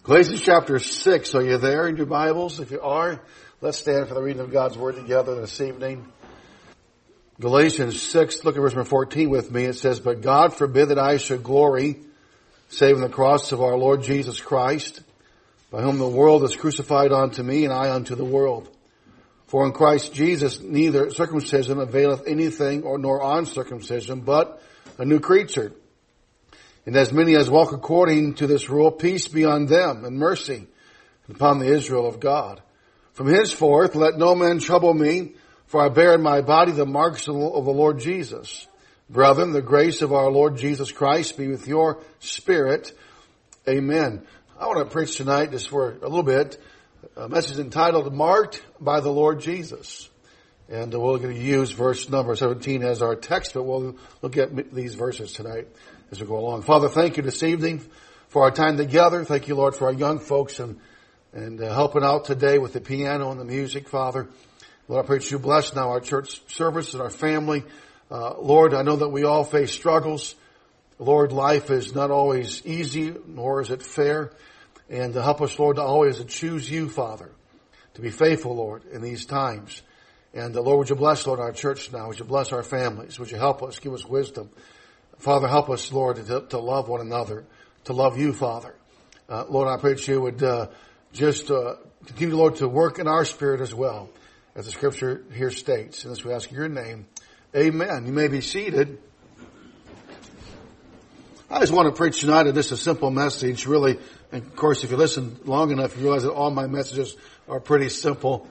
Galatians chapter 6, are you there in your Bibles? If you are, let's stand for the reading of God's Word together this evening. Galatians 6, look at verse number 14 with me. It says, "But God forbid that I should glory, save in the cross of our Lord Jesus Christ, by whom the world is crucified unto me, and I unto the world. For in Christ Jesus neither circumcision availeth anything, nor uncircumcision, but a new creature. And as many as walk according to this rule, peace be on them, and mercy upon the Israel of God. From henceforth let no man trouble me, for I bear in my body the marks of the Lord Jesus. Brethren, the grace of our Lord Jesus Christ be with your spirit. Amen." I want to preach tonight just for a little bit, a message entitled, "Marked by the Lord Jesus." And we're going to use verse number 17 as our text, but we'll look at these verses tonight as we go along. Father, thank you this evening for our time together. Thank you, Lord, for our young folks and helping out today with the piano and the music, Father. Lord, I pray that you bless now our church service and our family. Lord, I know that we all face struggles. Lord, life is not always easy, nor is it fair. And help us, Lord, to always choose you, Father, to be faithful, Lord, in these times. And Lord, would you bless, Lord, our church now? Would you bless our families? Would you help us? Give us wisdom. Father, help us, Lord, to love one another, to love you, Father. Lord, I pray that you would just continue, Lord, to work in our spirit as well, as the scripture here states. And this we ask in your name. Amen. You may be seated. I just want to preach tonight just a simple message, really. And of course, if you listen long enough, you realize that all my messages are pretty simple.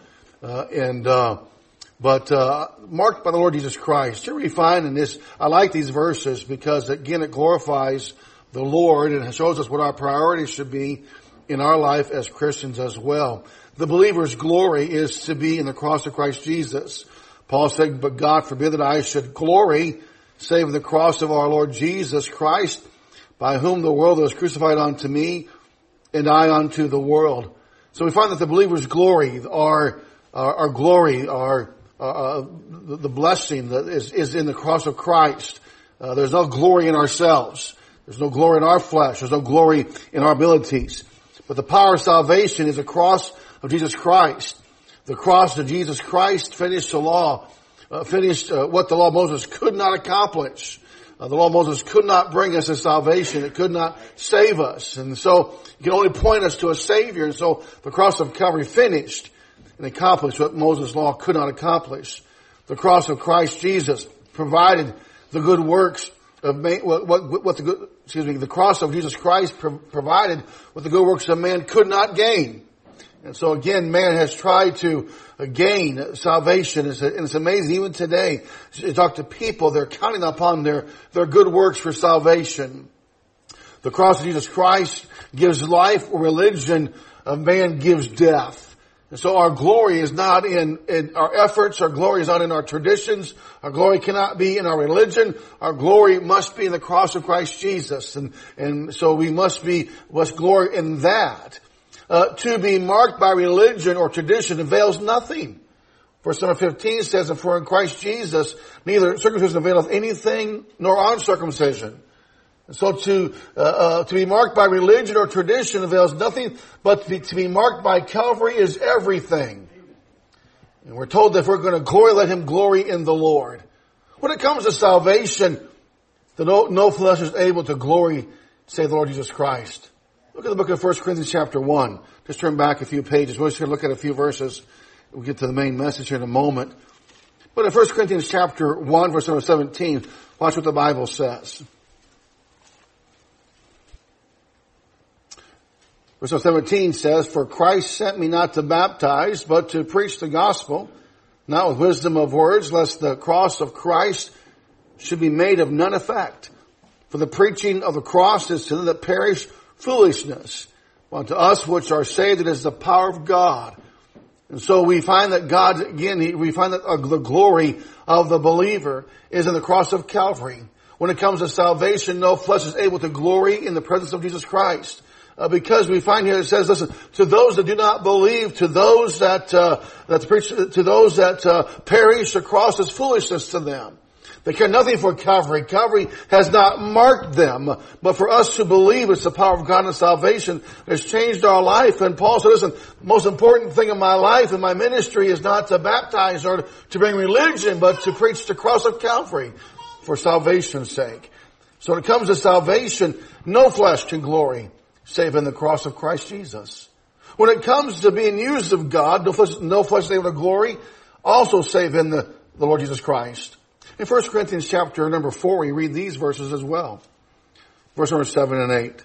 But marked by the Lord Jesus Christ. Here we find in this, I like these verses because, again, it glorifies the Lord and it shows us what our priorities should be in our life as Christians as well. The believer's glory is to be in the cross of Christ Jesus. Paul said, "But God forbid that I should glory, save in the cross of our Lord Jesus Christ, by whom the world was crucified unto me, and I unto the world." So we find that the believer's glory, our glory, the blessing that is in the cross of Christ. There's no glory in ourselves. There's no glory in our flesh. There's no glory in our abilities. But the power of salvation is the cross of Jesus Christ. The cross of Jesus Christ finished the law, finished what the law of Moses could not accomplish. The law of Moses could not bring us to salvation. It could not save us. And so it can only point us to a Savior. And so the cross of Calvary finished and accomplished what Moses' law could not accomplish. The cross of Christ Jesus provided the good works of the cross of Jesus Christ provided what the good works of man could not gain. And so again, man has tried to gain salvation. And it's amazing, even today, you talk to people, they're counting upon their good works for salvation. The cross of Jesus Christ gives life, or religion of man gives death. And so our glory is not in our efforts. Our glory is not in our traditions. Our glory cannot be in our religion. Our glory must be in the cross of Christ Jesus. And so we must glory in that. To be marked by religion or tradition avails nothing. Verse number 15 says, "And for in Christ Jesus neither circumcision availeth anything, nor uncircumcision." And so to be marked by religion or tradition avails nothing, but to be marked by Calvary is everything. And we're told that if we're going to glory, let him glory in the Lord. When it comes to salvation, no flesh is able to glory, save the Lord Jesus Christ. Look at the book of 1 Corinthians chapter 1. Just turn back a few pages. We're just going to look at a few verses. We'll get to the main message here in a moment. But in 1 Corinthians chapter 1, verse number 17, watch what the Bible says. Verse 17 says, "For Christ sent me not to baptize, but to preach the gospel, not with wisdom of words, lest the cross of Christ should be made of none effect. For the preaching of the cross is to them that perish foolishness, but to us which are saved it is the power of God." And so we find that God, again, we find that the glory of the believer is in the cross of Calvary. When it comes to salvation, no flesh is able to glory in the presence of Jesus Christ. Because we find here it says, listen, to those that do not believe, to those that preach, to those that perish, the cross is foolishness to them. They care nothing for Calvary. Calvary has not marked them. But for us who believe it's the power of God and salvation that has changed our life. And Paul said, listen, the most important thing in my life and my ministry is not to baptize or to bring religion, but to preach the cross of Calvary for salvation's sake. So when it comes to salvation, no flesh can glory save in the cross of Christ Jesus. When it comes to being used of God, no flesh is able to glory, also save in the Lord Jesus Christ. In 1 Corinthians chapter number 4, we read these verses as well. Verse number 7 and 8. It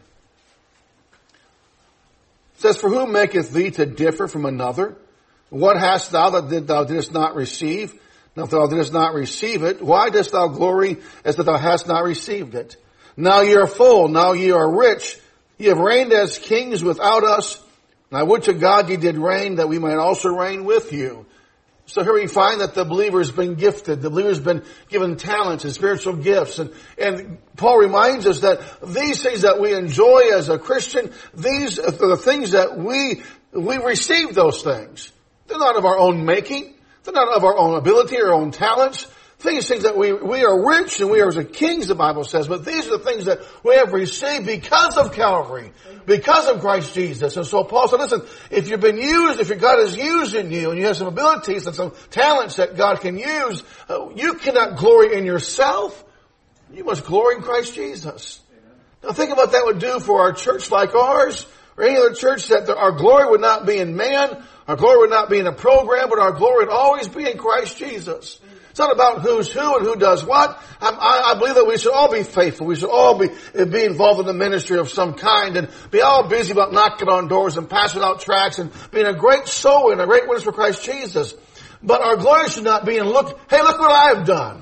says, for who maketh thee to differ from another? What hast thou that thou didst not receive? Now if thou didst not receive it, why dost thou glory as that thou hast not received it? Now ye are full, now ye are rich. Ye have reigned as kings without us. And I would to God ye did reign, that we might also reign with you. So here we find that the believer's been gifted. The believer's been given talents and spiritual gifts. And Paul reminds us that these things that we enjoy as a Christian, these are the things that we receive those things. They're not of our own making. They're not of our own ability or our own talents. Things that we are rich and we are as kings, the Bible says, but these are the things that we have received because of Calvary, because of Christ Jesus. And so Paul said, listen, if you've been used, if God is using you and you have some abilities and some talents that God can use, you cannot glory in yourself. You must glory in Christ Jesus. Now think about what that would do for our church like ours, or any other church, that our glory would not be in man, our glory would not be in a program, but our glory would always be in Christ Jesus. It's not about who's who and who does what. I believe that we should all be faithful. We should all be involved in the ministry of some kind and be all busy about knocking on doors and passing out tracts and being a great soul and a great witness for Christ Jesus. But our glory should not be in look what I've done.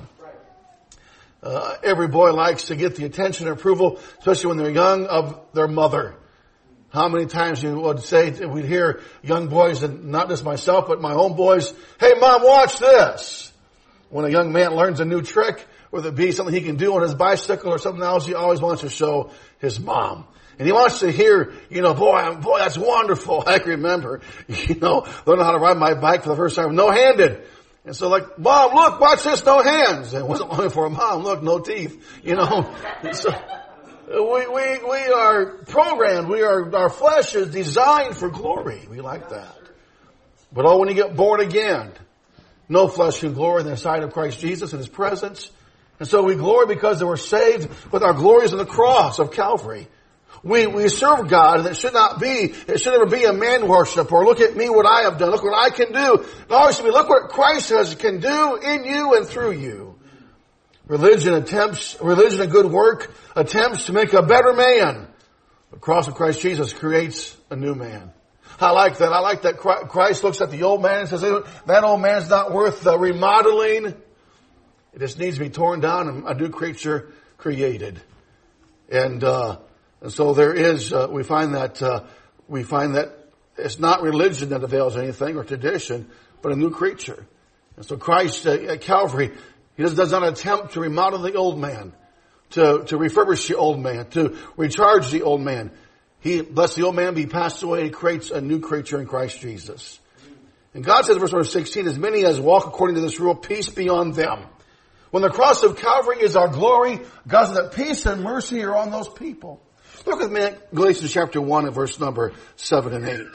Every boy likes to get the attention and approval, especially when they're young, of their mother. How many times you would say, we'd hear young boys, and not just myself, but my own boys, hey mom, watch this. When a young man learns a new trick, whether it be something he can do on his bicycle or something else, he always wants to show his mom. And he wants to hear, boy, that's wonderful. I can remember, learning how to ride my bike for the first time, no-handed. And so Mom, look, watch this, no hands. And it wasn't only for a mom, look, no teeth, So, we are programmed, our flesh is designed for glory. We like that. But when you get born again, no flesh can glory in the sight of Christ Jesus in His presence. And so we glory because we're saved, but our glory is in the cross of Calvary. We serve God, and it should never be a man worship, or look at me, what I have done, look what I can do. It always should be, look what Christ can do in you and through you. Religion, a good work, attempts to make a better man. The cross of Christ Jesus creates a new man. I like that. I like that Christ looks at the old man and says, that old man's not worth remodeling. It just needs to be torn down and a new creature created. And so there is, we find that it's not religion that avails anything or tradition, but a new creature. And so Christ at Calvary, He does not attempt to remodel the old man, to refurbish the old man, to recharge the old man. He lets the old man be passed away. He creates a new creature in Christ Jesus. And God says in verse 16, as many as walk according to this rule, peace be on them. When the cross of Calvary is our glory, God says that peace and mercy are on those people. Look with me at Galatians chapter 1 and verse number 7 and 8.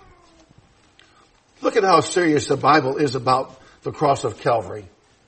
Look at how serious the Bible is about the cross of Calvary.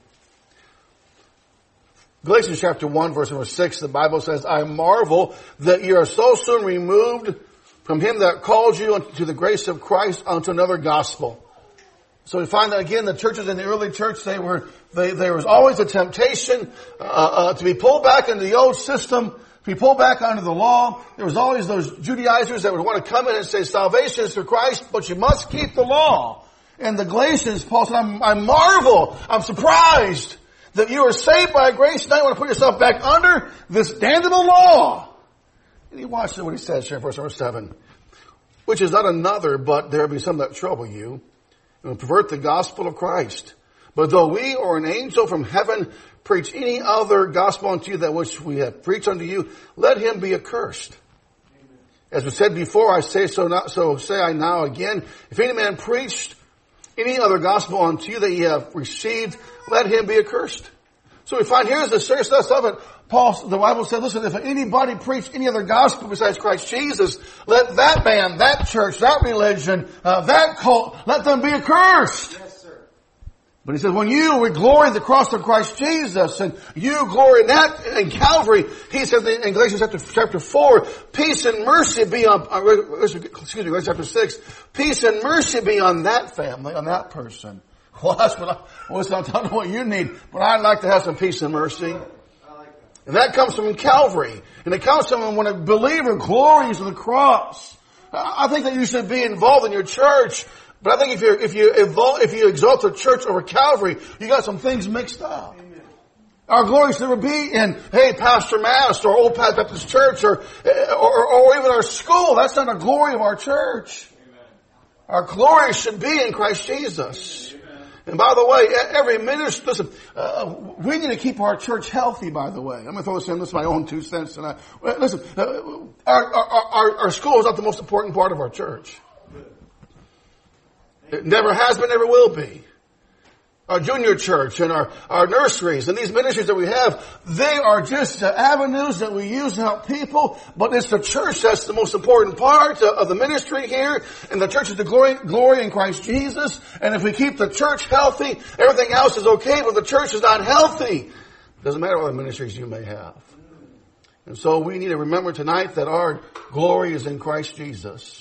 Galatians chapter 1 verse number 6, the Bible says, I marvel that you are so soon removed from Him that called you unto the grace of Christ unto another gospel. So we find that again, the churches in the early church, there was always a temptation to be pulled back into the old system, to be pulled back under the law. There was always those Judaizers that would want to come in and say salvation is through Christ, but you must keep the law. And the Galatians, Paul said, I marvel, I'm surprised that you are saved by grace. Now you want to put yourself back under this damnable law. And you watch what he says here in verse number 7. Which is not another, but there be some that trouble you, and pervert the gospel of Christ. But though we or an angel from heaven preach any other gospel unto you that which we have preached unto you, let him be accursed. Amen. As we said before, I say so say I now again. If any man preached any other gospel unto you that ye have received, let him be accursed. So we find here's the seriousness of it. The Bible said, listen, if anybody preach any other gospel besides Christ Jesus, let that man, that church, that religion, that cult, let them be accursed. Yes, sir. But he says, when you would glory in the cross of Christ Jesus, and you glory in that, in Calvary, he says in Galatians chapter 4, peace and mercy be on, Galatians chapter 6, peace and mercy be on that family, on that person. Well, that's what I don't know what you need, but I'd like to have some peace and mercy. I like that. And that comes from Calvary. And it comes from when a believer glories in the cross. I think that you should be involved in your church. But I think if you exalt the church over Calvary, you got some things mixed up. Amen. Our glory should never be in, hey, Pastor Mass or Old Path Baptist Church or even our school. That's not a glory of our church. Amen. Our glory should be in Christ Jesus. And by the way, every minister, listen, we need to keep our church healthy, by the way. I'm going to throw this in. This is my own 2 cents. Listen, our school is not the most important part of our church. It never has been, never will be. Our junior church and our nurseries and these ministries that we have, they are just avenues that we use to help people, but it's the church that's the most important part of the ministry here, and the church is the glory in Christ Jesus, and if we keep the church healthy, everything else is okay, but the church is not healthy. Doesn't matter what ministries you may have. And so we need to remember tonight that our glory is in Christ Jesus.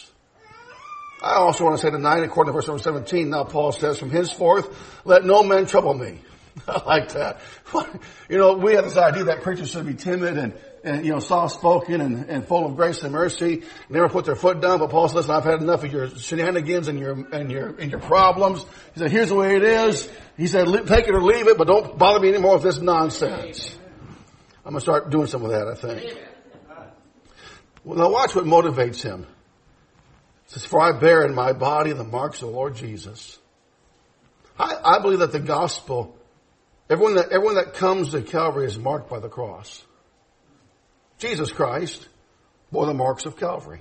I also want to say tonight, according to verse number 17, now Paul says, from henceforth, let no man trouble me. I like that. You know, we have this idea that preachers should be timid and soft-spoken and full of grace and mercy, never put their foot down. But Paul says, listen, I've had enough of your shenanigans and your problems. He said, here's the way it is. He said, take it or leave it, but don't bother me anymore with this nonsense. I'm going to start doing some of that, I think. Well, now watch what motivates him. It says, for I bear in my body the marks of the Lord Jesus. I believe that the gospel, everyone that comes to Calvary is marked by the cross. Jesus Christ bore the marks of Calvary.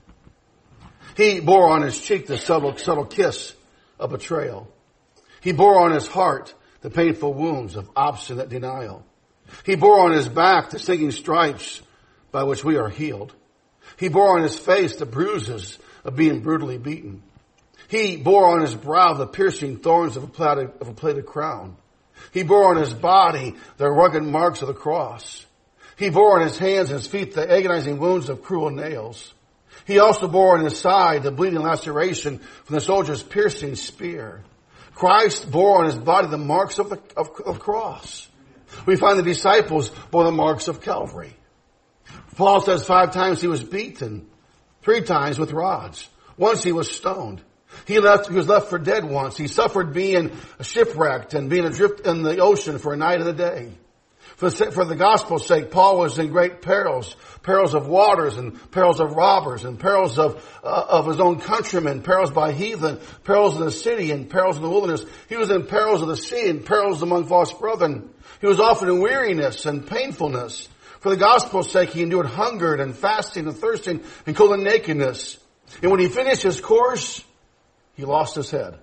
He bore on his cheek the subtle kiss of betrayal. He bore on his heart the painful wounds of obstinate denial. He bore on his back the stinging stripes by which we are healed. He bore on his face the bruises of being brutally beaten. He bore on his brow the piercing thorns of a plaited crown. He bore on his body the rugged marks of the cross. He bore on his hands and his feet the agonizing wounds of cruel nails. He also bore on his side the bleeding laceration from the soldier's piercing spear. Christ bore on his body the marks of the cross. We find the disciples bore the marks of Calvary. Paul says 5 times he was beaten, 3 times with rods. Once he was stoned. He was left for dead once. He suffered being shipwrecked and being adrift in the ocean for a night and a day. For the gospel's sake, Paul was in great perils of waters and perils of robbers and perils of his own countrymen, perils by heathen, perils in the city and perils in the wilderness. He was in perils of the sea and perils among false brethren. He was often in weariness and painfulness. For the gospel's sake, he endured hunger and fasting and thirsting and cold and nakedness. And when he finished his course, he lost his head.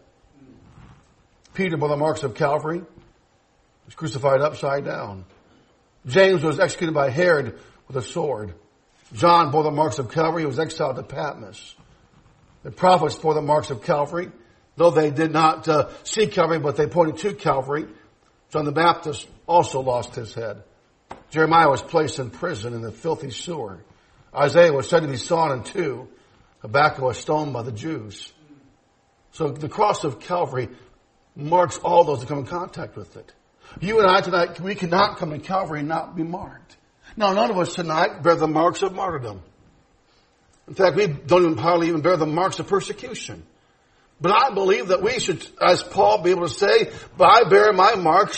Peter, by the marks of Calvary, was crucified upside down. James was executed by Herod with a sword. John bore the marks of Calvary. He was exiled to Patmos. The prophets bore the marks of Calvary. Though they did not see Calvary, but they pointed to Calvary. John the Baptist also lost his head. Jeremiah was placed in prison in the filthy sewer. Isaiah was said to be sawn in 2. Habakkuk was stoned by the Jews. So the cross of Calvary marks all those that come in contact with it. You and I tonight, we cannot come to Calvary and not be marked. Now, none of us tonight bear the marks of martyrdom. In fact, we don't hardly even bear the marks of persecution. But I believe that we should, as Paul, be able to say, but I bear in my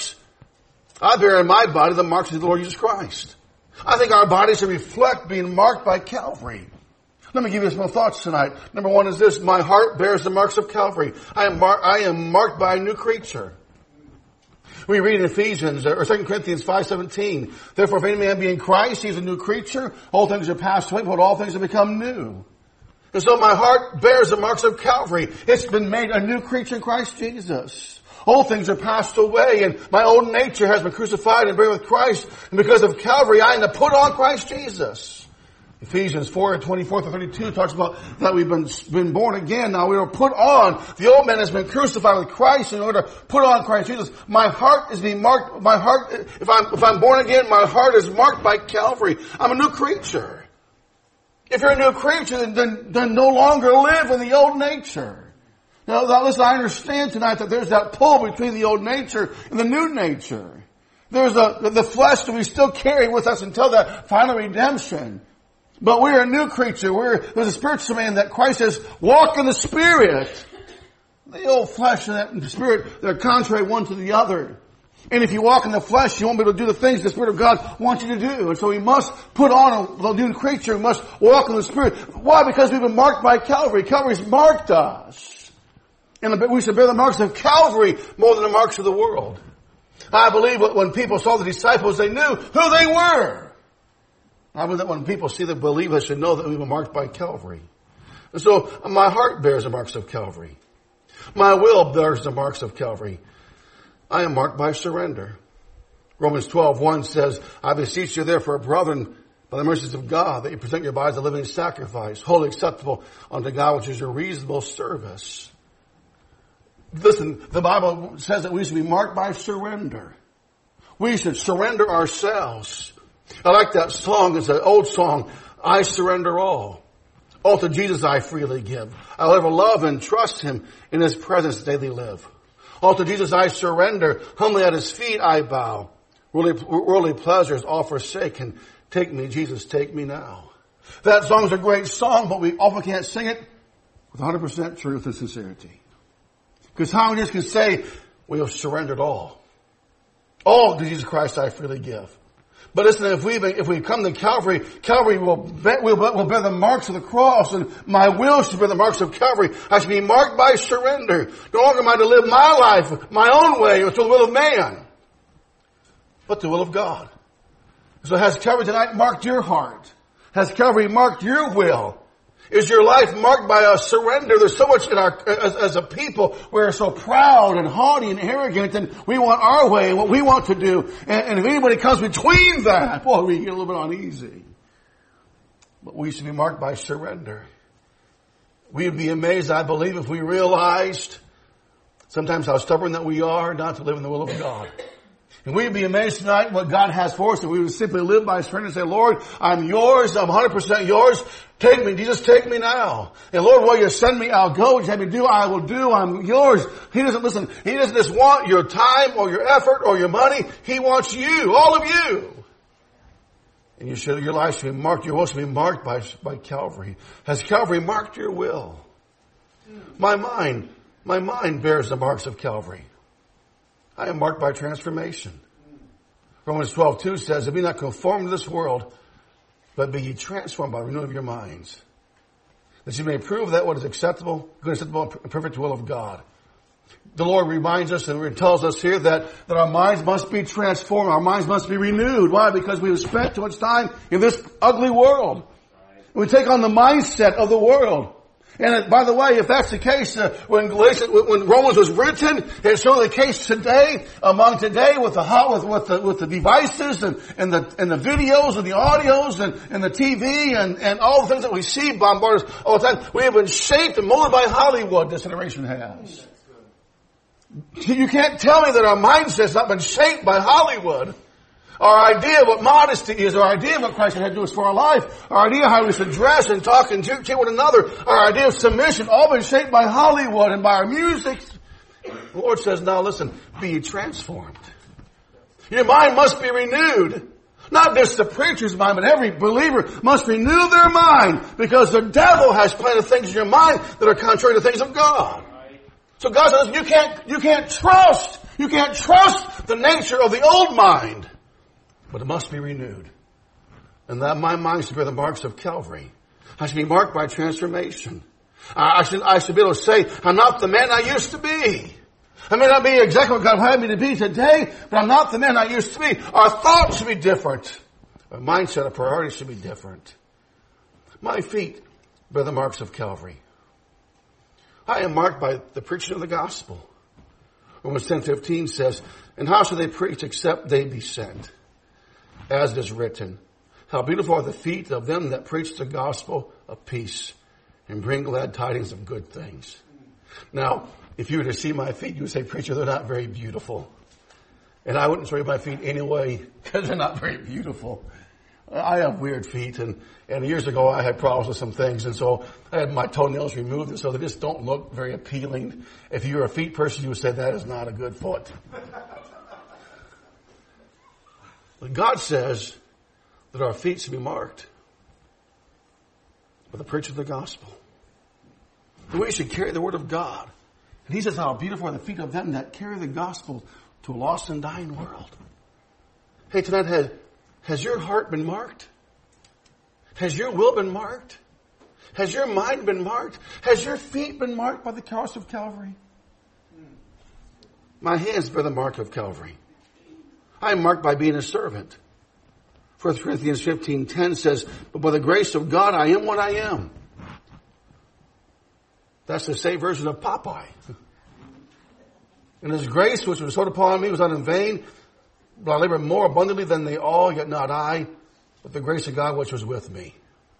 body the marks of the Lord Jesus Christ. I think our bodies should reflect being marked by Calvary. Let me give you some thoughts tonight. Number 1 is this: my heart bears the marks of Calvary. I am marked by a new creature. We read in Ephesians or 2 Corinthians 5:17. Therefore, if any man be in Christ, he is a new creature. All things are passed away, but all things have become new. And so my heart bears the marks of Calvary. It's been made a new creature in Christ Jesus. Old things are passed away, and my old nature has been crucified and buried with Christ. And because of Calvary, I am to put on Christ Jesus. Ephesians 4:24-32 talks about that we've been born again. Now we are put on. The old man has been crucified with Christ in order to put on Christ Jesus. My heart is being marked. My heart, if I'm born again, my heart is marked by Calvary. I'm a new creature. If you're a new creature, then no longer live in the old nature. Now listen, I understand tonight that there's that pull between the old nature and the new nature. There's the flesh that we still carry with us until that final redemption. But we're a new creature. There's a spiritual man that Christ says, walk in the Spirit. The old flesh and the Spirit, they're contrary one to the other. And if you walk in the flesh, you won't be able to do the things the Spirit of God wants you to do. And so we must put on a new creature. We must walk in the Spirit. Why? Because we've been marked by Calvary. Calvary's marked us. And we should bear the marks of Calvary more than the marks of the world. I believe that when people saw the disciples, they knew who they were. I believe that when people see the believers, they should know that we were marked by Calvary. And so my heart bears the marks of Calvary. My will bears the marks of Calvary. I am marked by surrender. Romans 12:1 says, I beseech you therefore, brethren, by the mercies of God, that you present your bodies a living sacrifice, wholly acceptable unto God, which is your reasonable service. Listen, the Bible says that we should be marked by surrender. We should surrender ourselves. I like that song. It's an old song. I surrender all. All to Jesus I freely give. I'll ever love and trust Him in His presence daily live. All to Jesus I surrender. Humbly at His feet I bow. Worldly pleasures all forsaken. Take me, Jesus, take me now. That song's a great song, but we often can't sing it with 100% truth and sincerity. Because how many of us can say, we have surrendered all. All to Jesus Christ I freely give. But listen, if we come to Calvary, Calvary will bear the marks of the cross, and my will should bear the marks of Calvary. I should be marked by surrender. No longer am I to live my life my own way or to the will of man, but the will of God. So has Calvary tonight marked your heart? Has Calvary marked your will? Is your life marked by a surrender? There's so much in as a people, we're so proud and haughty and arrogant, and we want our way and what we want to do. And if anybody comes between that, boy, we get a little bit uneasy. But we should be marked by surrender. We'd be amazed, I believe, if we realized sometimes how stubborn that we are not to live in the will of God. And we'd be amazed tonight what God has for us if we would simply live by surrender and say, Lord, I'm yours. I'm 100% yours. Take me. Jesus, take me now. And Lord, while you send me, I'll go. What you have me do, I will do. I'm yours. He doesn't just want your time or your effort or your money. He wants you, all of you. And your life should be marked. Your will should be marked by Calvary. Has Calvary marked your will? My mind bears the marks of Calvary. I am marked by transformation. Romans 12:2 says, be not conformed to this world, but be ye transformed by the renewing of your minds, that you may prove that what is acceptable, good, acceptable, and perfect will of God. The Lord reminds us and tells us here that our minds must be transformed. Our minds must be renewed. Why? Because we have spent too much time in this ugly world. We take on the mindset of the world. And by the way, if that's the case, when Romans was written, it's certainly the case today, among today, with the devices and the videos and the audios and the TV and all the things that we see bombard us all the time. We have been shaped and molded by Hollywood, this generation has. You can't tell me that our mindset's not been shaped by Hollywood. Our idea of what modesty is, our idea of what Christ had to do for our life, our idea of how we should dress and talk and treat one another, our idea of submission, all been shaped by Hollywood and by our music. The Lord says, now listen, be transformed. Your mind must be renewed. Not just the preacher's mind, but every believer must renew their mind, because the devil has planted things in your mind that are contrary to things of God. So God says, you can't trust the nature of the old mind. But it must be renewed. And that my mind should bear the marks of Calvary. I should be marked by transformation. I should be able to say, I'm not the man I used to be. I may not be exactly what God had me to be today, but I'm not the man I used to be. Our thoughts should be different. Our mindset, our priorities should be different. My feet by the marks of Calvary. I am marked by the preaching of the gospel. Romans 10:15 says, and how shall they preach except they be sent? As it is written, how beautiful are the feet of them that preach the gospel of peace and bring glad tidings of good things. Now, if you were to see my feet, you would say, preacher, they're not very beautiful. And I wouldn't show you my feet anyway because they're not very beautiful. I have weird feet, and years ago I had problems with some things, and so I had my toenails removed, and so they just don't look very appealing. If you're a feet person, you would say that is not a good foot. But God says that our feet should be marked with the preaching of the gospel. That we should carry the word of God. And he says how beautiful are the feet of them that carry the gospel to a lost and dying world. Hey, tonight, has your heart been marked? Has your will been marked? Has your mind been marked? Has your feet been marked by the cross of Calvary? My hands bear the mark of Calvary. I am marked by being a servant. 1 Corinthians 15:10 says, but by the grace of God I am what I am. That's the same version of Popeye. And his grace which was bestowed upon me was not in vain, but I labor more abundantly than they all, yet not I, but the grace of God which was with me.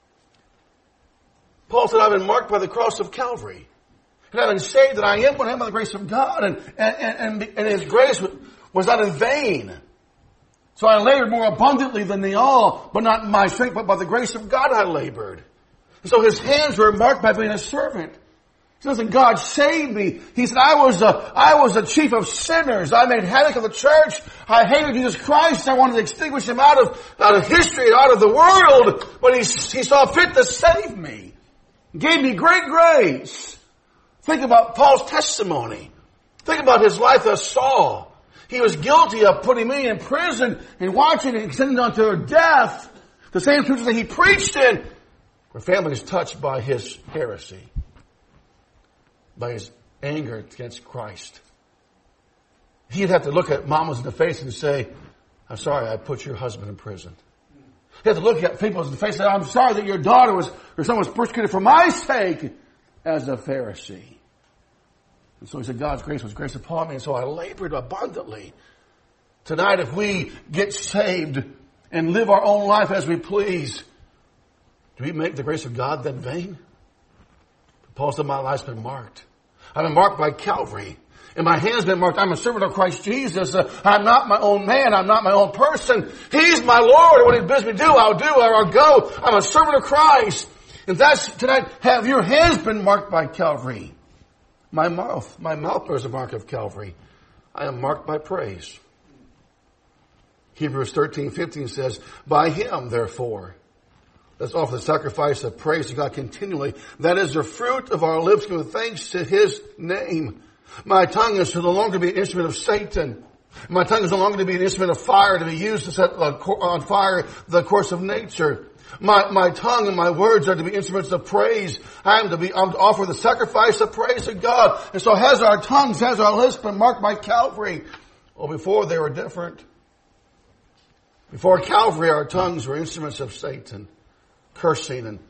Paul said, I've been marked by the cross of Calvary. And I've been saved that I am what I am by the grace of God. And his grace was not in vain. So I labored more abundantly than they all, but not in my strength, but by the grace of God I labored. And so his hands were marked by being a servant. He says, God saved me. He said, I was the chief of sinners. I made havoc of the church. I hated Jesus Christ. I wanted to extinguish him out of history and out of the world. But he saw fit to save me. He gave me great grace. Think about Paul's testimony. Think about his life as Saul. He was guilty of putting me in prison and watching it extended unto death. The same churches that he preached in were families touched by his heresy, by his anger against Christ. He'd have to look at mamas in the face and say, I'm sorry I put your husband in prison. He had to look at people in the face and say, I'm sorry that your daughter or someone was persecuted for my sake as a Pharisee. And so he said, God's grace was grace upon me, and so I labored abundantly. Tonight, if we get saved and live our own life as we please, do we make the grace of God then vain? Paul said, my life's been marked. I've been marked by Calvary. And my hand's been marked. I'm a servant of Christ Jesus. I'm not my own man. I'm not my own person. He's my Lord. And what he bids me do, I'll do or I'll go. I'm a servant of Christ. And that's tonight, have your hands been marked by Calvary? My mouth bears a mark of Calvary. I am marked by praise. Hebrews 13:15 says, by him, therefore, let's offer the sacrifice of praise to God continually. That is the fruit of our lips, giving thanks to his name. My tongue is no longer to be an instrument of Satan. My tongue is no longer to be an instrument of fire, to be used to set on fire the course of nature. My tongue and my words are to be instruments of praise. I'm to offer the sacrifice of praise to God. And so has our tongues, has our lips been marked by Calvary? Well, before they were different. Before Calvary, our tongues were instruments of Satan. Cursing and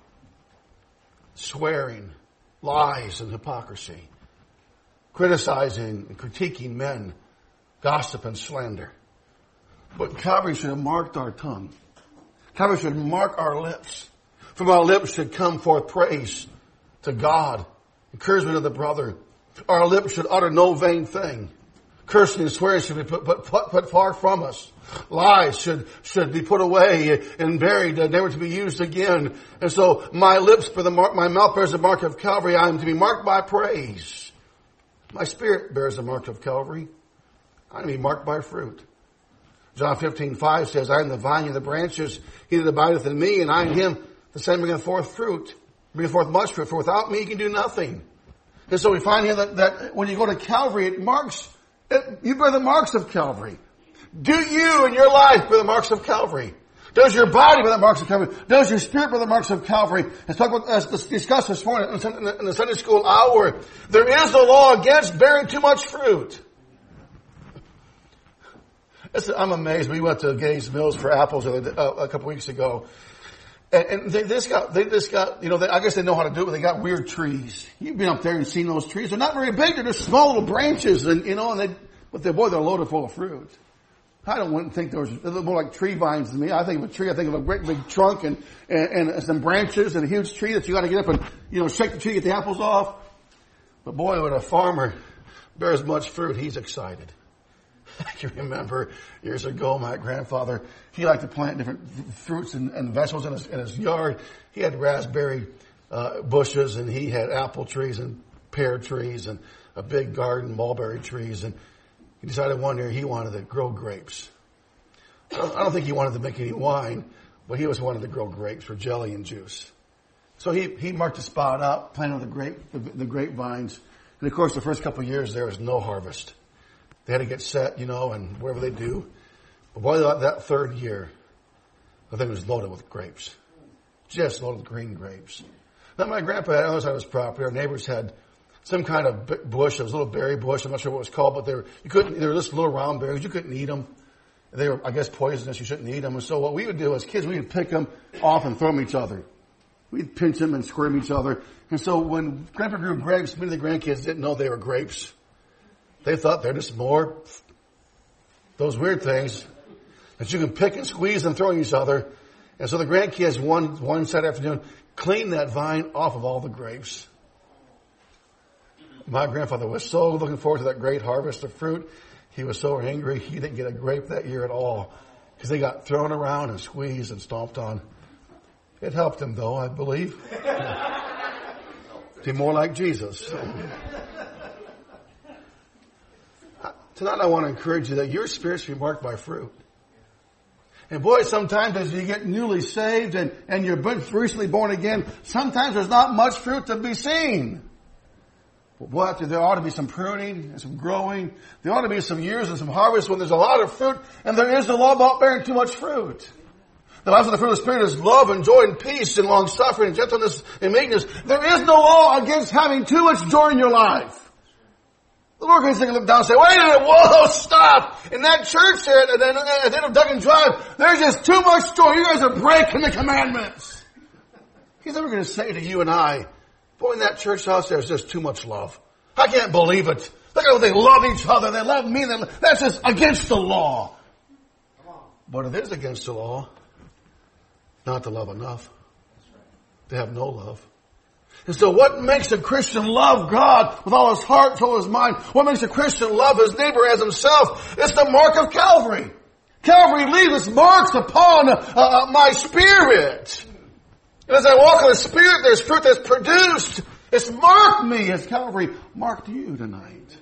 swearing, lies and hypocrisy. Criticizing and critiquing men, gossip and slander. But Calvary should have marked our tongue. Calvary should mark our lips. From our lips should come forth praise to God, encouragement of the brother. Our lips should utter no vain thing. Cursing and swearing should be put far from us. Lies should be put away and buried, never to be used again. And so my lips my mouth bears the mark of Calvary. I am to be marked by praise. My spirit bears the mark of Calvary. I am to be marked by fruit. John 15:5 says, I am the vine and the branches. He that abideth in me and I in him, the same bringeth forth fruit. Bringeth forth much fruit. For without me you can do nothing. And so we find here that when you go to Calvary, you bear the marks of Calvary. Do you in your life bear the marks of Calvary? Does your body bear the marks of Calvary? Does your spirit bear the marks of Calvary? Let's discuss this morning in the Sunday school hour. There is a law against bearing too much fruit. I'm amazed. We went to Gaines Mills for apples a couple weeks ago. And they just got, I guess they know how to do it, but they got weird trees. You've been up there and seen those trees. They're not very big. They're just small little branches and, but they're loaded full of fruit. I wouldn't think they're more like tree vines to me. I think of a tree, I think of a great big trunk and some branches and a huge tree that you gotta get up and, shake the tree, get the apples off. But boy, when a farmer bears much fruit, he's excited. I can remember years ago, my grandfather, he liked to plant different fruits and vegetables in his yard. He had raspberry bushes, and he had apple trees and pear trees and a big garden, mulberry trees. And he decided one year he wanted to grow grapes. I don't think he wanted to make any wine, but he wanted to grow grapes for jelly and juice. So he marked a spot out, planted the grapevines. And of course, the first couple of years there was no harvest. They had to get set, and whatever they do. But boy, that third year, the thing was loaded with grapes. Just loaded with green grapes. Now, my grandpa had on the other side of his property. Our neighbors had some kind of bush. It was a little berry bush. I'm not sure what it was called, but they were just little round berries. You couldn't eat them. They were, I guess, poisonous. You shouldn't eat them. And so what we would do as kids, we would pick them off and throw them at each other. We'd pinch them and squirt them at each other. And so when Grandpa grew grapes, many of the grandkids didn't know they were grapes. They thought they're just more those weird things that you can pick and squeeze and throw at each other. And so the grandkids one Saturday afternoon cleaned that vine off of all the grapes. My grandfather was so looking forward to that great harvest of fruit. He was so angry he didn't get a grape that year at all because they got thrown around and squeezed and stomped on. It helped him, though, I believe. Be more like Jesus. Tonight I want to encourage you that your spirit's be marked by fruit. And boy, sometimes as you get newly saved and you're recently born again, sometimes there's not much fruit to be seen. But boy, there ought to be some pruning and some growing. There ought to be some years and some harvest when there's a lot of fruit, and there is no law about bearing too much fruit. The Bible says the fruit of the Spirit is love and joy and peace and long suffering and gentleness and meekness. There is no law against having too much joy in your life. The Lord can look down and say, wait a minute, whoa, stop. In that church there at the end of Duggan Drive, there's just too much joy. You guys are breaking the commandments. He's never going to say to you and I, boy, in that church house there's just too much love. I can't believe it. Look at how they love each other. They love me. That's just against the law. But it is against the law not to love enough. To have no love. And so what makes a Christian love God with all his heart, soul, his mind? What makes a Christian love his neighbor as himself? It's the mark of Calvary. Calvary leaves its marks upon my spirit. And as I walk in the Spirit, there's fruit that's produced. It's marked me as Calvary marked you tonight.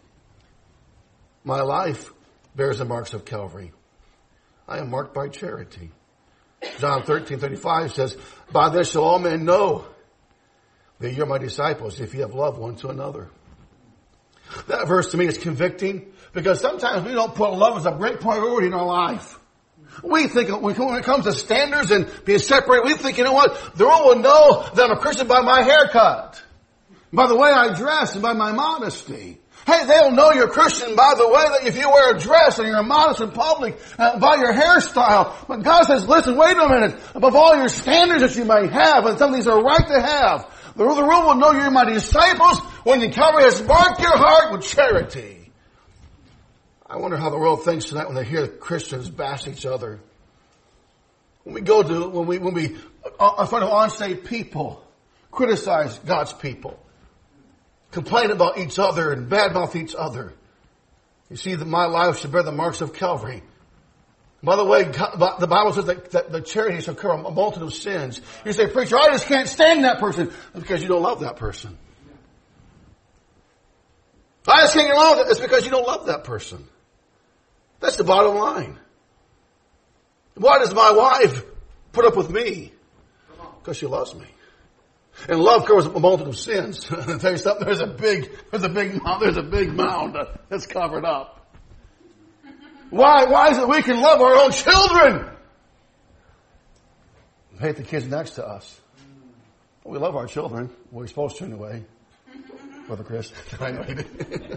My life bears the marks of Calvary. I am marked by charity. John 13:35 says, by this shall all men know that you're my disciples if you have love one to another. That verse to me is convicting because sometimes we don't put love as a great priority in our life. We think when it comes to standards and being separated, we think, you know what? The world will know that I'm a Christian by my haircut, by the way I dress, and by my modesty. Hey, they'll know you're a Christian by the way that if you wear a dress and you're modest in public, by your hairstyle. But God says, listen, wait a minute. Above all your standards that you may have, and some of these are right to have, the world will know you're my disciples when the Calvary has marked your heart with charity. I wonder how the world thinks tonight when they hear Christians bash each other. When we in front of on-state people, criticize God's people, complain about each other and badmouth each other. You see that my life should bear the marks of Calvary. By the way, the Bible says that the charity shall cover a multitude of sins. You say, preacher, I just can't stand that person. That's because you don't love that person. I just can't get along with it. It's because you don't love that person. That's the bottom line. Why does my wife put up with me? Because she loves me. And love covers a multitude of sins. I'll tell you something, there's a big mound that's covered up. Why is it we can love our own children? We hate the kids next to us. We love our children. We're supposed to, anyway. Brother Chris. I know you did.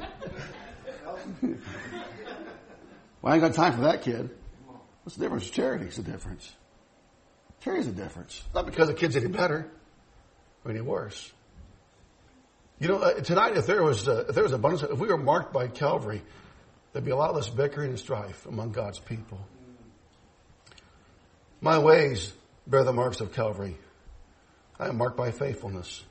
Well, I ain't got time for that kid. What's the difference? Charity's the difference. Carries a difference. Not because the kid's any better or any worse. You know, tonight, if there was abundance, if we were marked by Calvary, there'd be a lot less bickering and strife among God's people. My ways bear the marks of Calvary. I am marked by faithfulness.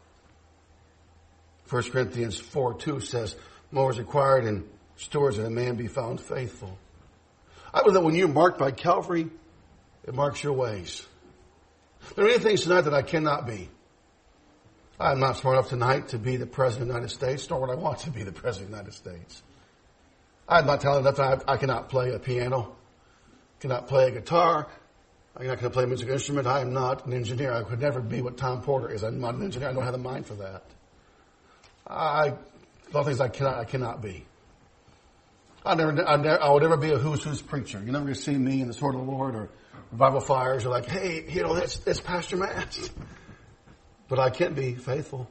1 Corinthians 4:2 says, more is required in stewards that a man be found faithful. I believe that when you're marked by Calvary, it marks your ways. There are many things tonight that I cannot be. I'm not smart enough tonight to be the President of the United States, nor would I want to be the President of the United States. I'm not talented enough. I cannot play a piano, cannot play a guitar. I'm not going to play a musical instrument. I am not an engineer. I could never be what Tom Porter is. I'm not an engineer. I don't have the mind for that. A lot of things I cannot be. I would never be a who's preacher. You're never going to see me in the Sword of the Lord or Revival Fires or like, hey, you know, it's Pastor Matt. But I can be faithful.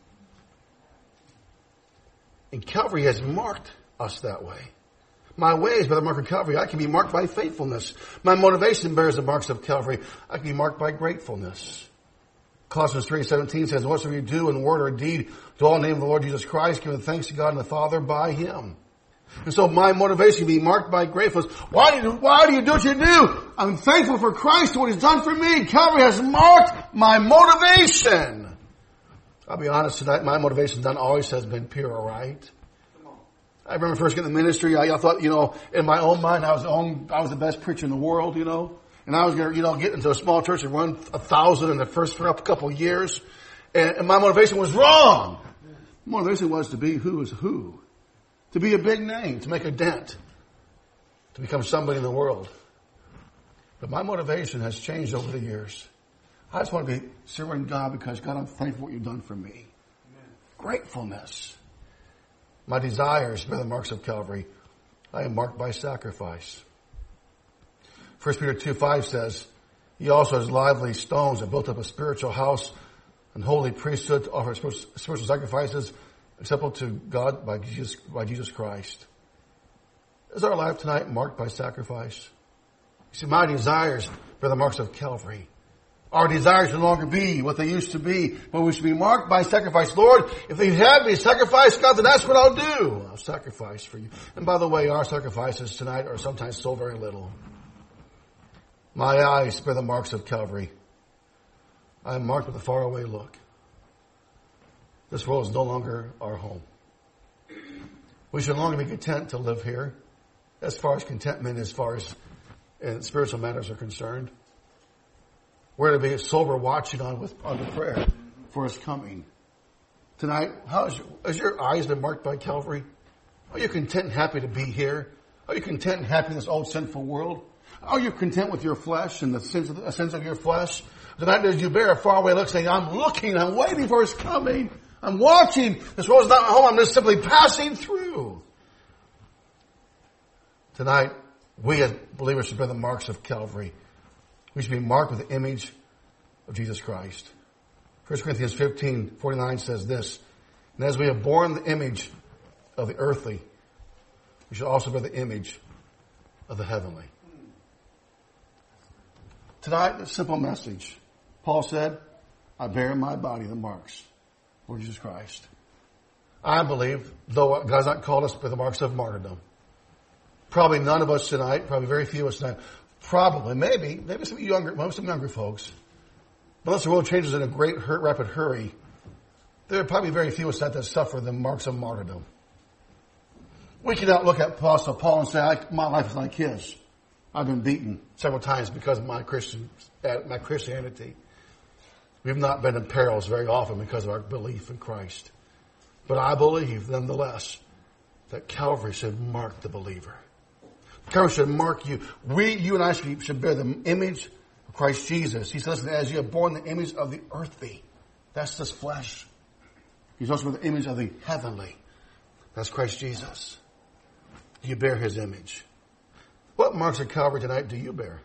And Calvary has marked us that way. My ways by the mark of Calvary, I can be marked by faithfulness. My motivation bears the marks of Calvary. I can be marked by gratefulness. Colossians 3:17 says, whatsoever you do in word or deed, do all in the name of the Lord Jesus Christ, giving thanks to God and the Father by Him. And so my motivation can be marked by gratefulness. Why do you do what you do? I'm thankful for Christ and what He's done for me. Calvary has marked my motivation. I'll be honest tonight, my motivation not always has been pure, all right? I remember first getting in the ministry, I thought, you know, in my own mind, I was the best preacher in the world, you know. And I was going to, you know, get into a small church and run 1,000 in the first couple of years. And my motivation was wrong. My motivation was to be who is who. To be a big name, to make a dent. To become somebody in the world. But my motivation has changed over the years. I just want to be serving God because, God, I'm thankful for what you've done for me. Amen. Gratefulness. My desires bear the marks of Calvary. I am marked by sacrifice. 1 Peter 2:5 says, He also has lively stones that built up a spiritual house and holy priesthood to offer spiritual sacrifices acceptable to God by Jesus Christ. Is our life tonight marked by sacrifice? You see, my desires bear the marks of Calvary. Our desires no longer be what they used to be, but we should be marked by sacrifice. Lord, if they have me sacrifice, God, then that's what I'll do. I'll sacrifice for you. And by the way, our sacrifices tonight are sometimes so very little. My eyes bear the marks of Calvary. I am marked with a faraway look. This world is no longer our home. We should no longer be content to live here, as far as contentment, as far as spiritual matters are concerned. We're to be sober watching on the prayer for His coming. Tonight, has your eyes been marked by Calvary? Are you content and happy to be here? Are you content and happy in this old sinful world? Are you content with your flesh and the sins of your flesh? Tonight, as you bear a faraway look, saying, I'm looking, I'm waiting for His coming. I'm watching. This world's not my home. I'm just simply passing through. Tonight, we as believers should bear the marks of Calvary. We should be marked with the image of Jesus Christ. 1 Corinthians 15:49 says this, and as we have borne the image of the earthly, we should also bear the image of the heavenly. Tonight, a simple message. Paul said, I bear in my body the marks of Lord Jesus Christ. I believe, though God's not called us by the marks of martyrdom, probably none of us tonight, probably very few of us tonight, probably, maybe some younger folks, but unless the world changes in a rapid hurry, there are probably very few of us that suffer the marks of martyrdom. We cannot look at Apostle Paul and say, my life is like his. I've been beaten several times because of my Christianity. We've not been in perils very often because of our belief in Christ. But I believe, nonetheless, that Calvary should mark the believer. Calvary should mark you. You and I should bear the image of Christ Jesus. He says, as you have borne the image of the earthly, that's this flesh. He's also the image of the heavenly. That's Christ Jesus. You bear His image. What marks of Calvary tonight do you bear?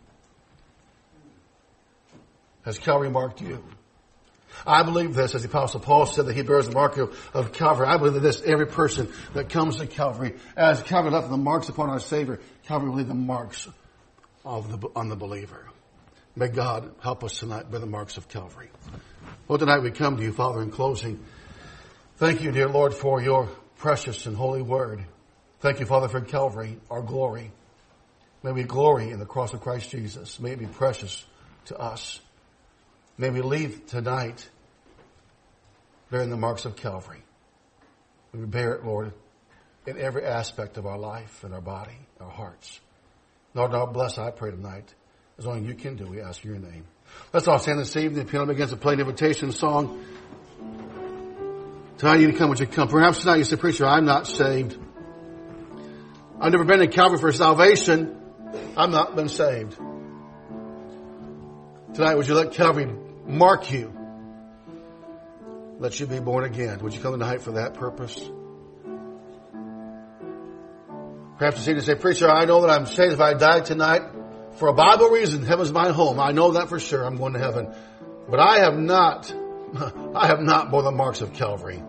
Has Calvary marked you? I believe this, as the Apostle Paul said that he bears the mark of Calvary. I believe that this, every person that comes to Calvary, as Calvary left the marks upon our Savior, Calvary will leave the marks on the believer. May God help us tonight by the marks of Calvary. Well, tonight we come to you, Father, in closing. Thank you, dear Lord, for your precious and holy word. Thank you, Father, for Calvary, our glory. May we glory in the cross of Christ Jesus. May it be precious to us. May we leave tonight bearing the marks of Calvary. May we bear it, Lord, in every aspect of our life and our body, our hearts. Lord, now bless, I pray tonight, as only you can do. We ask in your name. Let's all stand this evening. The piano begins to play an invitation song. Tonight you can come, would you come? Perhaps tonight you say, preacher, I'm not saved. I've never been to Calvary for salvation. I've not been saved. Tonight, would you let Calvary mark you? Let you be born again. Would you come tonight for that purpose? Perhaps you say, preacher, I know that I'm saved if I die tonight. For a Bible reason, heaven's my home. I know that for sure. I'm going to heaven. But I have not borne the marks of Calvary.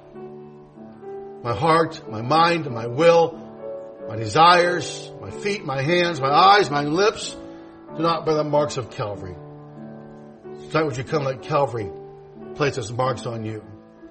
My heart, my mind, my will, my desires, my feet, my hands, my eyes, my lips do not bear the marks of Calvary. Tonight, would you come let Calvary place its marks on you?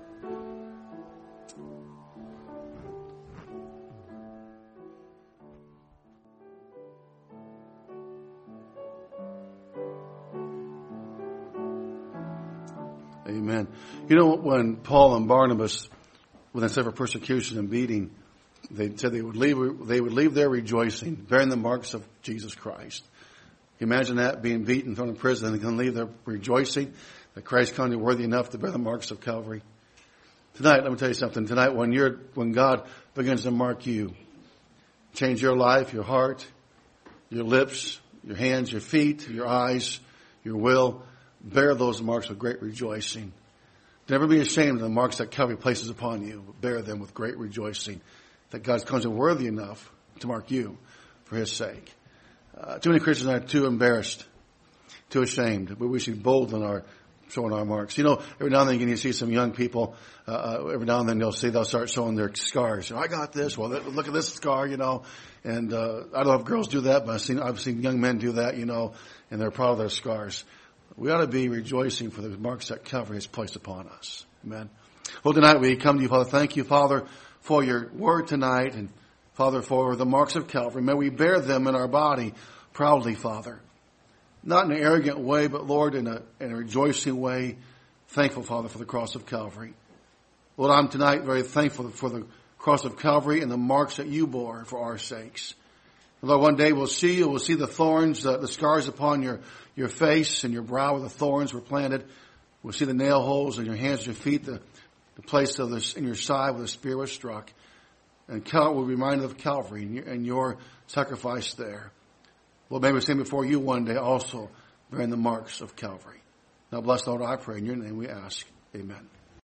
Amen. You know, when Paul and Barnabas, when they suffered persecution and beating, they said they would leave there rejoicing, bearing the marks of Jesus Christ. You imagine that, being beaten, thrown in prison, and they can leave there rejoicing that Christ counted you worthy enough to bear the marks of Calvary. Tonight, let me tell you something. Tonight, when God begins to mark you, change your life, your heart, your lips, your hands, your feet, your eyes, your will, bear those marks with great rejoicing. Never be ashamed of the marks that Calvary places upon you, but bear them with great rejoicing, that God counts you worthy enough to mark you for His sake. Too many Christians are too embarrassed, too ashamed, but we should be bold in our showing our marks. You know, every now and then you see some young people, every now and then they'll start showing their scars. You know, I got this. Well, look at this scar, you know. And I don't know if girls do that, but I've seen young men do that, you know, and they're proud of their scars. We ought to be rejoicing for the marks that Calvary has placed upon us. Amen. Well, tonight we come to you, Father. Thank you, Father, for your word tonight, and Father, for the marks of Calvary. May we bear them in our body proudly, Father. Not in an arrogant way, but Lord, in a rejoicing way. Thankful, Father, for the cross of Calvary. Lord, I'm tonight very thankful for the cross of Calvary and the marks that you bore for our sakes. Lord, one day we'll see you. We'll see the thorns, the scars upon your face and your brow where the thorns were planted. We'll see the nail holes in your hands and your feet, the place of this in your side where the spear was struck. And we'll be reminded of Calvary and your sacrifice there. Lord, may we stand before you one day also bearing the marks of Calvary. Now bless, Lord, I pray. In your name we ask. Amen.